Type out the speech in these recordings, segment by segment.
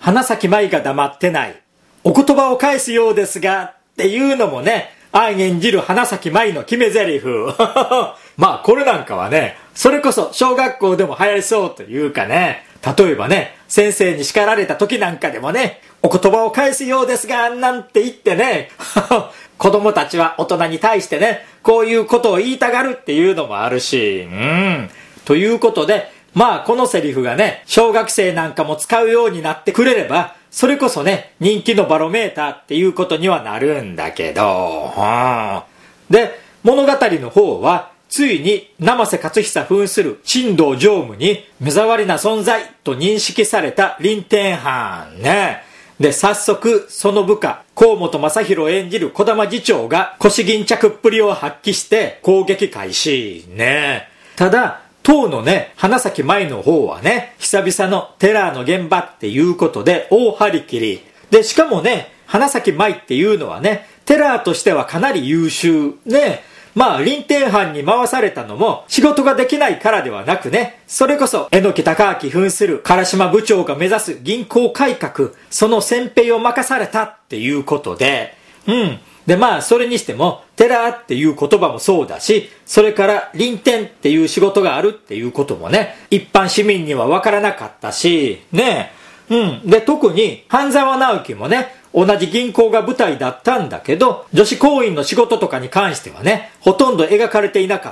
花咲舞が黙ってない。お言葉を返すようですが、っていうのもね、愛演じる花咲舞の決め台詞。まあこれなんかはね、それこそ小学校でも流行りそうというかね、例えばね、先生に叱られた時なんかでもね、お言葉を返すようですが、なんて言ってね、子供たちは大人に対してね、こういうことを言いたがるっていうのもあるし、ということで、まあこのセリフがね、小学生なんかも使うようになってくれれば、それこそね、人気のバロメーターっていうことにはなるんだけど、で、物語の方は、ついに生瀬勝久扮する新道常務に目障りな存在と認識された林天藩ね。で、早速その部下、河本正宏演じる児玉次長が腰巾着っぷりを発揮して攻撃開始ね。ただ、当のね、花咲舞の方はね、久々のテラーの現場っていうことで大張り切り。で、しかもね、花咲舞っていうのはね、テラーとしてはかなり優秀。ね。まあ、林天藩に回されたのも仕事ができないからではなくね、それこそ榎木孝明扮する唐島部長が目指す銀行改革、その先兵を任されたっていうことで、で、まあ、それにしても、テラーっていう言葉もそうだし、それから林天っていう仕事があるっていうこともね、一般市民にはわからなかったし、ね。で、特に、半沢直樹もね、同じ銀行が舞台だったんだけど、女子行員の仕事とかに関してはね、ほとんど描かれていなかった。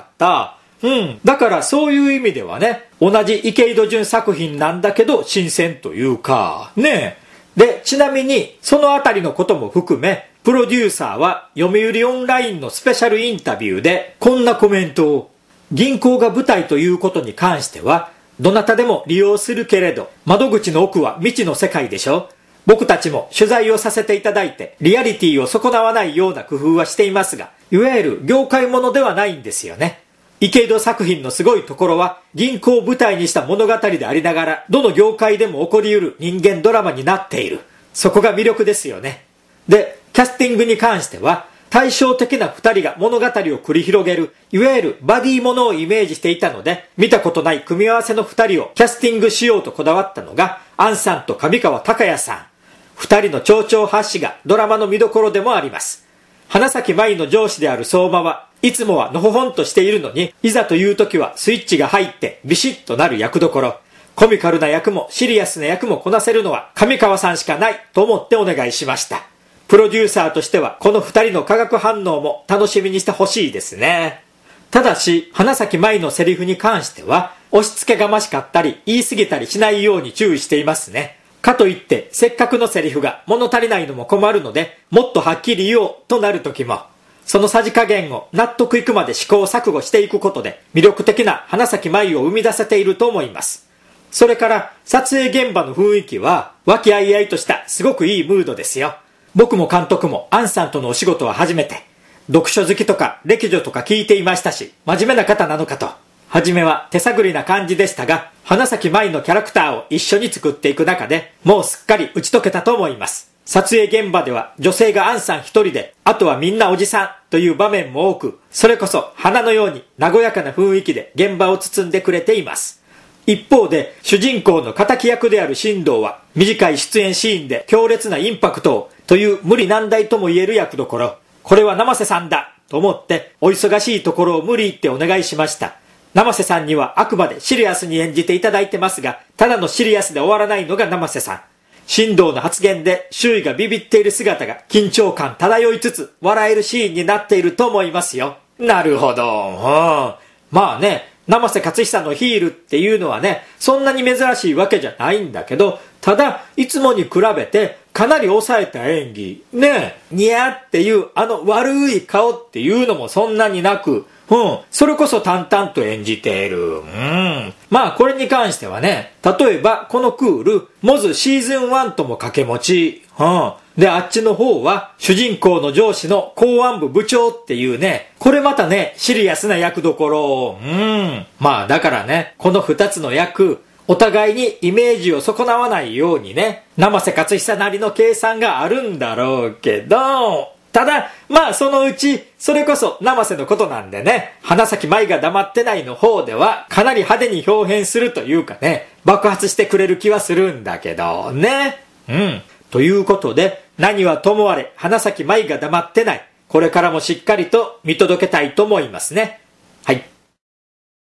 だからそういう意味ではね、同じ池井戸潤作品なんだけど、新鮮というか、ね。で、ちなみに、そのあたりのことも含め、プロデューサーは読売オンラインのスペシャルインタビューで、こんなコメントを、銀行が舞台ということに関しては、どなたでも利用するけれど、窓口の奥は未知の世界でしょ。僕たちも取材をさせていただいて、リアリティを損なわないような工夫はしていますが、いわゆる業界ものではないんですよね。池井戸作品のすごいところは、銀行を舞台にした物語でありながら、どの業界でも起こり得る人間ドラマになっている。そこが魅力ですよね。で、キャスティングに関しては、対照的な二人が物語を繰り広げる、いわゆるバディものをイメージしていたので、見たことない組み合わせの二人をキャスティングしようとこだわったのが、杏さんと上川隆也さん。二人の丁々発止がドラマの見どころでもあります。花咲舞の上司である相馬はいつもはのほほんとしているのに、いざという時はスイッチが入ってビシッとなる役どころ。コミカルな役もシリアスな役もこなせるのは上川さんしかないと思ってお願いしました。プロデューサーとしてはこの二人の化学反応も楽しみにしてほしいですね。ただし、花咲舞のセリフに関しては、押し付けがましかったり言い過ぎたりしないように注意していますね。かといってせっかくのセリフが物足りないのも困るので、もっとはっきり言おうとなる時も、そのさじ加減を納得いくまで試行錯誤していくことで魅力的な花咲舞を生み出せていると思います。それから撮影現場の雰囲気は和気あいあいとしたすごくいいムードですよ。僕も監督も杏さんとのお仕事は初めて、読書好きとか歴女とか聞いていましたし、真面目な方なのかと。初めは手探りな感じでしたが、花咲舞のキャラクターを一緒に作っていく中で、もうすっかり打ち解けたと思います。撮影現場では女性が杏さん一人で、あとはみんなおじさんという場面も多く、それこそ花のように和やかな雰囲気で現場を包んでくれています。一方で、主人公の敵役である新道は、短い出演シーンで強烈なインパクトをという無理難題とも言える役どころ。これは生瀬さんだと思ってお忙しいところを無理言ってお願いしました。生瀬さんにはあくまでシリアスに演じていただいてますが、ただのシリアスで終わらないのが生瀬さん。新道の発言で周囲がビビっている姿が緊張感漂いつつ笑えるシーンになっていると思いますよ。なるほど。まあね、生瀬勝久のヒールっていうのはね、そんなに珍しいわけじゃないんだけど、ただいつもに比べてかなり抑えた演技ね、ニヤっていうあの悪い顔っていうのもそんなになく、それこそ淡々と演じている。まあこれに関してはね、例えばこのクールモズシーズン1とも掛け持ち、であっちの方は主人公の上司の公安部部長っていうね、これまたねシリアスな役どころ。まあだからね、この2つの役お互いにイメージを損なわないようにね、生瀬勝久なりの計算があるんだろうけど、ただまあそのうちそれこそ生瀬のことなんでね、花咲舞が黙ってないの方ではかなり派手に表現するというかね、爆発してくれる気はするんだけどね。 ということで、何はともあれ花咲舞が黙ってない。これからもしっかりと見届けたいと思いますね。はい。